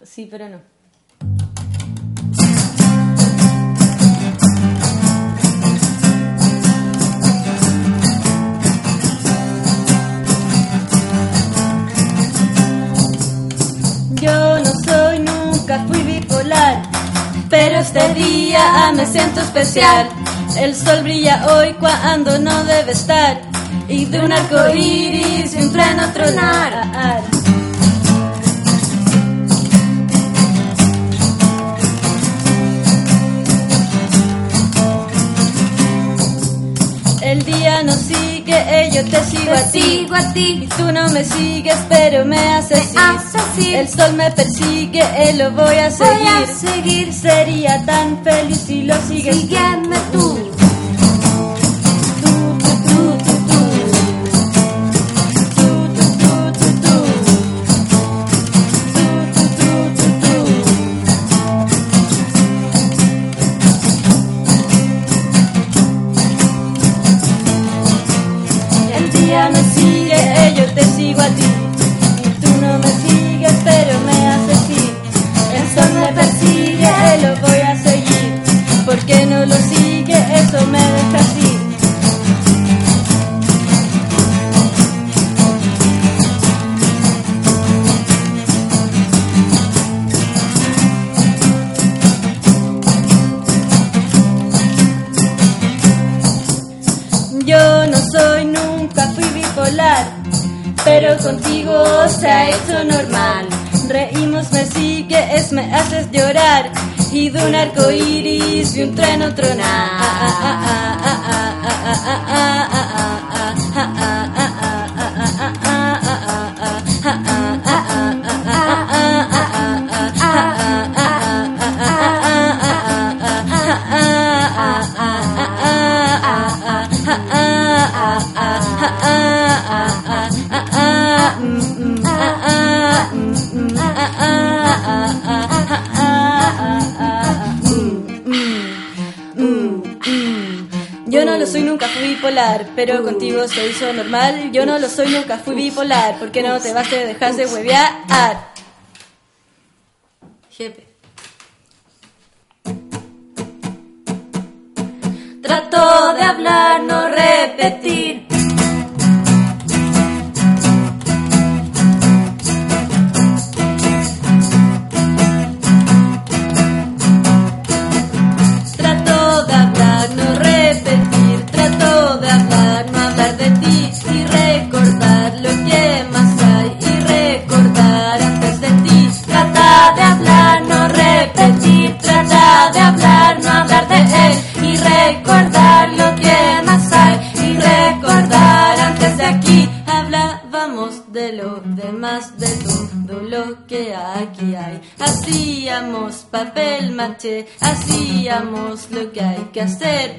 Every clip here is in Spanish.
Sí, pero no. Yo no soy, nunca fui bipolar, pero este día me siento especial. El sol brilla hoy cuando no debe estar, y de un arco iris en pleno tronar. El día no sigue, yo te sigo a ti. Y tú no me sigues, pero me haces ir. El sol me persigue, lo voy a seguir. Sería tan feliz si lo sigues. Sígueme tú. Me sigue, yo te sigo a ti. Y tú no me sigues, pero me haces ir. El sol me persigue, lo voy a seguir. ¿Por qué no lo sigue? Eso me deja así. Yo no soy, nunca fui bipolar, pero contigo se ha hecho normal. Reímos, me sigues, me haces llorar, y de un arco iris vi un trueno tronar. Yo no lo soy, nunca fui bipolar, pero contigo se hizo normal. Yo no lo soy, nunca fui bipolar, ¿por qué no te vas, te dejas de huevear? Jefe. Trato de hablar, no repetir. Trato de hablar, no repetir. Trato de hablar, no hablar de ti. Y recordar lo que más hay. Y recordar antes de ti. Trata de hablar, no repetir. Trata de hablar, no hablar de él. Y recordar lo que más hay. Y recordar antes de aquí. Hablábamos de lo demás, de todo lo que aquí hay. Hacíamos papel maché, hacíamos lo que hay que hacer.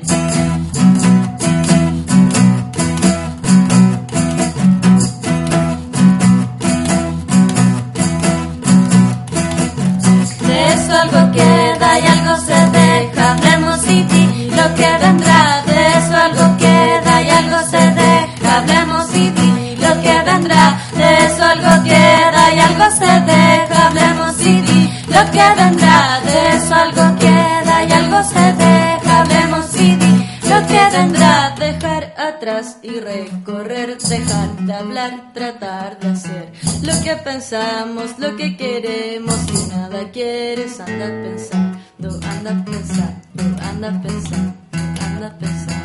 De eso algo queda y algo se deja. Hablemos y di lo que vendrá. De eso algo queda y algo se deja. Hablemos y di lo que vendrá. De eso algo queda y algo se deja. Hablemos y di lo que vendrá. De eso algo queda y algo se deja. Hablemos y di lo que vendrá. Dejar atrás y recorrer. Dejar de hablar, tratar de hacer lo que pensamos, lo que queremos. Si nada quieres, anda pensando, anda pensando, anda pensando, anda pensando.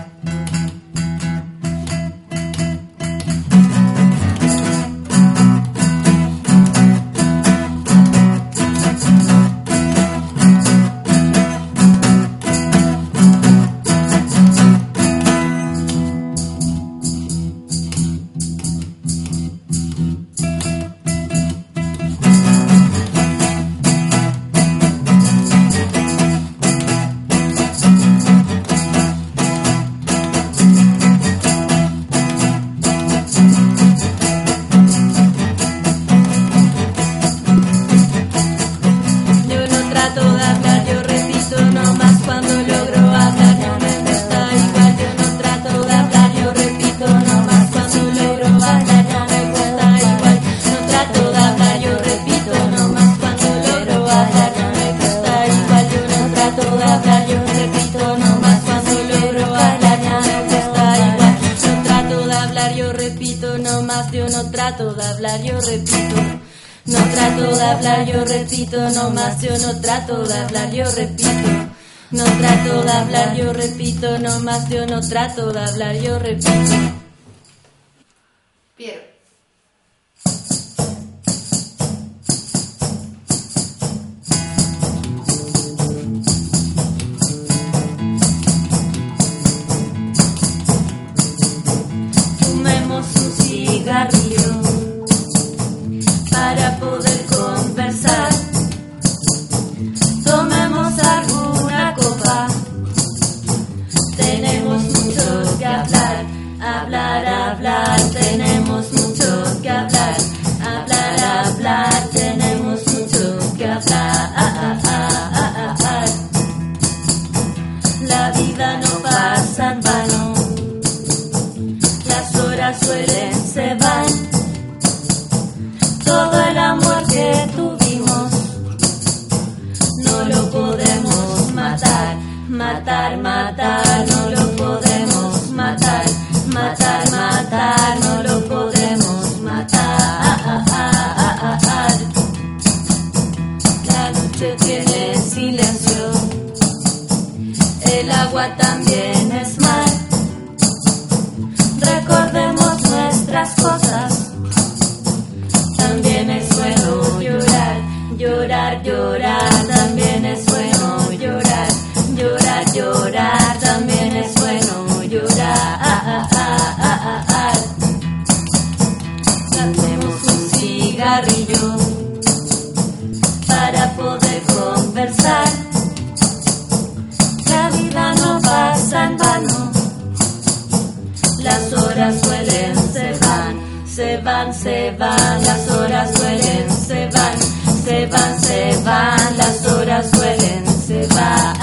trato de hablar, yo repito. No trato de hablar, yo repito, no más yo no trato de hablar, yo repito. No trato de hablar, yo repito, no más yo no trato de hablar, yo repito. Piero. Fumemos un cigarrillo para poder conversar. Tomemos alguna copa. Tenemos mucho que hablar, hablar, hablar. Tenemos mucho que hablar, hablar, hablar. Tenemos mucho que hablar. La vida no pasa en vano. Las horas suelen se van. Todo el amor que tuvimos no lo podemos matar, matar, matar. No lo podemos matar, matar, matar. No lo podemos matar. La noche tiene silencio, el agua también es mar. Recordemos nuestras cosas. También es bueno llorar, llorar, llorar. También es bueno llorar, llorar, llorar. También es bueno llorar. Hacemos un cigarrillo para poder conversar. La vida no pasa en vano. Las horas suelen se van, se van, se van. Las horas suelen se van, se van, se van. Las horas suelen se van.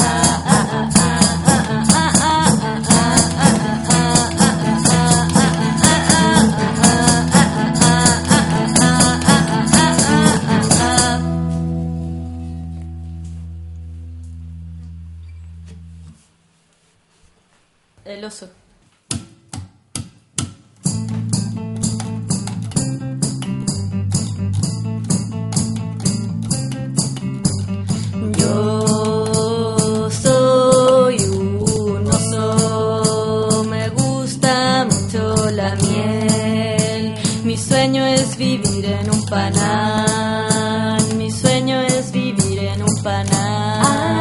El oso. Yo soy un oso, me gusta mucho la miel. Mi sueño es vivir en un panal. Mi sueño es vivir en un panal.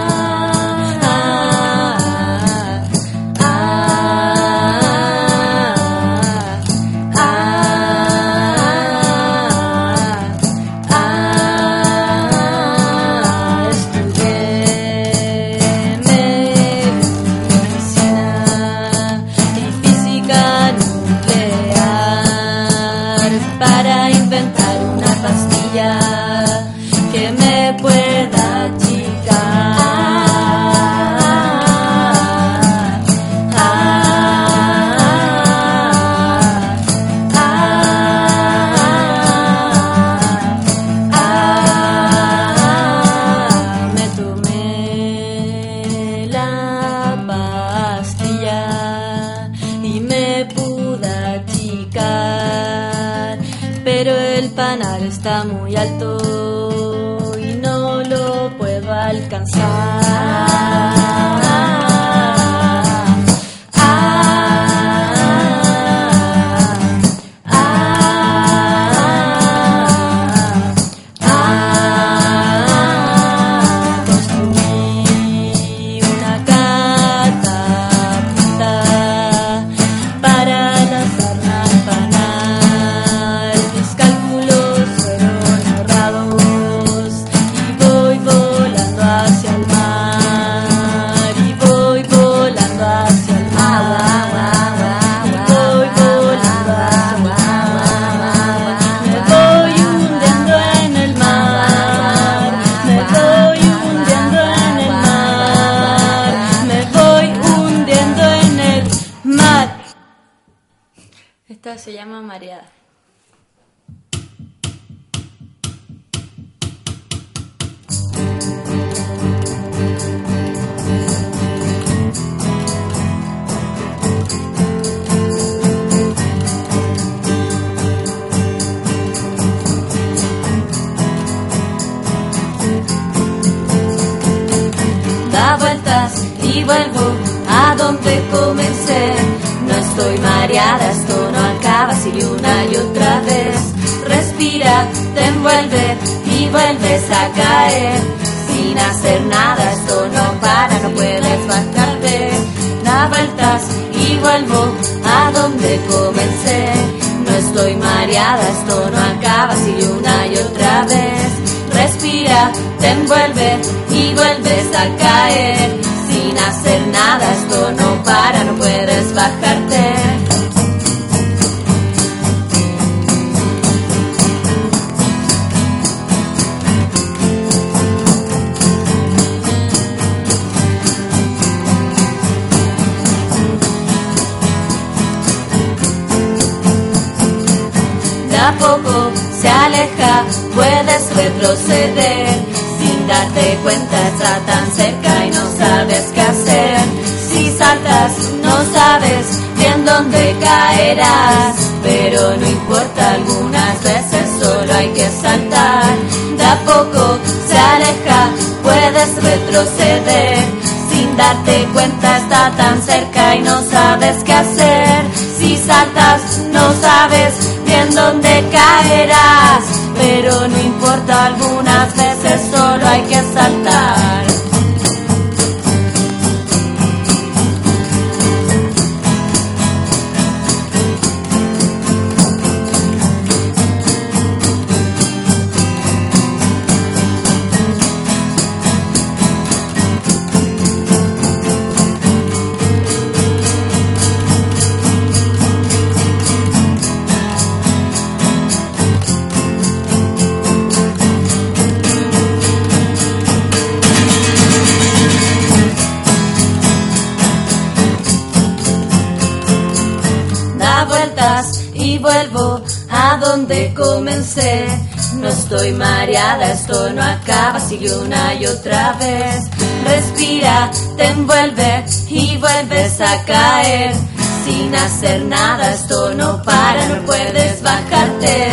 Para inventar una pastilla que me pueda achicar. Me tomé la pastilla y me pude achicar. Pero el panal está muy alto y no lo puedo alcanzar. Construí una catapulta para lanzarme al panal. Mis cálculos fueron errados y voy volando hacia el mar. Y voy volando hacia el mar. Y voy volando hacia el mar. Me voy hundiendo en el mar. Me voy hundiendo en el mar. Me voy hundiendo en el mar. Esta se llama Mareada. y vuelvo a donde comencé. No estoy mareada, esto no acaba, sigue una y otra vez. Respira, te envuelve y vuelves a caer. Sin hacer nada, esto no para, no puedes bajarte. Da vueltas y vuelvo a donde comencé. No estoy mareada, esto no acaba, sigue una y otra vez. Respira, te envuelve y vuelves a caer. Sin hacer nada, esto no para, no puedes bajarte. De a poco se aleja, puedes retroceder. Sin darte cuenta está tan cerca y no sabes qué hacer. Si saltas no sabes bien dónde caerás, pero no importa, algunas veces solo hay que saltar. De a poco se aleja, puedes retroceder. Sin darte cuenta está tan cerca y no sabes qué hacer. Si saltas no sabes bien dónde caerás, pero no importa, algunas veces solo hay que saltar. Y vuelvo a donde comencé. No estoy mareada, esto no acaba, sigue una y otra vez. Respira, te envuelve y vuelves a caer. Sin hacer nada, esto no para, no puedes bajarte.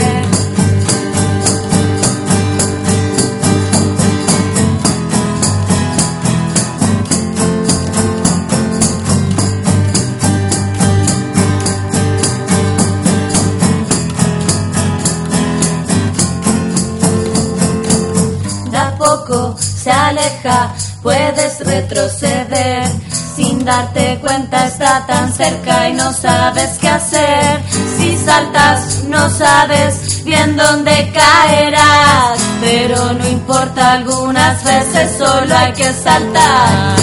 Se aleja, puedes retroceder. Sin darte cuenta está tan cerca y no sabes qué hacer. Si saltas no sabes bien dónde caerás, pero no importa, algunas veces solo hay que saltar.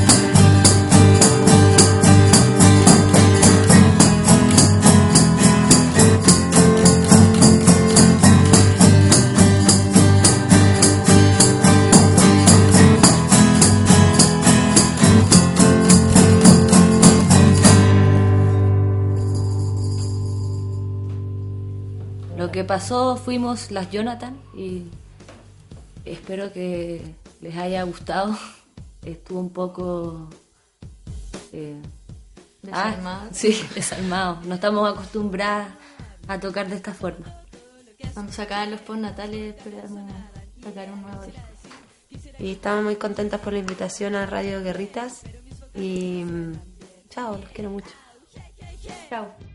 Lo que pasó, fuimos las Jonathan y espero que les haya gustado. Estuvo un poco desarmado. Sí, desarmado. No estamos acostumbradas a tocar de esta forma. Cuando se acaban los postnatales esperamos sacar un nuevo disco. Y estamos muy contentas por la invitación a Radio Guerritas y chao, los quiero mucho. Chao.